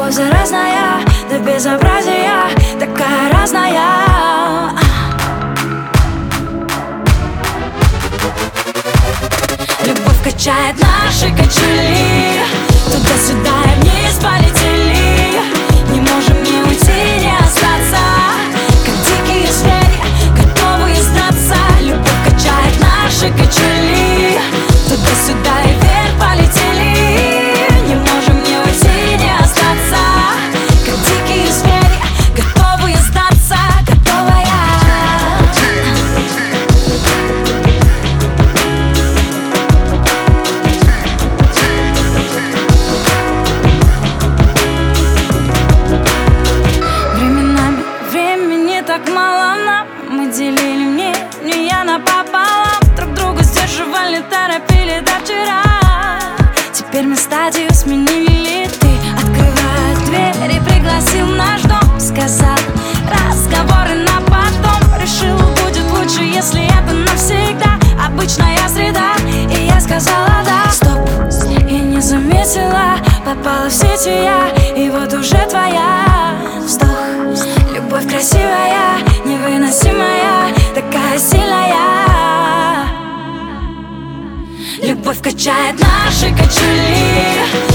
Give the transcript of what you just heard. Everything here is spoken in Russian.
любовь заразная, до безобразия такая разная. Любовь качает наши качели, туда-сюда и вниз полетели. Не можем ни уйти, ни остаться, как дикие звери, готовые сдаться. Любовь качает наши качели, туда-сюда и вверх полетели. Не можем ни уйти, ни остаться, как дикие звери, готовые сдаться. Готовая. Временами времени так мало нам, мы делили мнения напополам, друг другу сдерживали, торопили до вчера. Теперь мы стадию сменили, ты открываешь дверь и пригласил в наш дом. Сказал, разговоры на потом, решил, будет лучше, если это навсегда. Обычная среда, и я сказала да. Стоп, я не заметила, попала в сети я, и вот уже твоя. Вздох, любовь красивая, невыносимая, такая сильная. Любовь качает наши качели,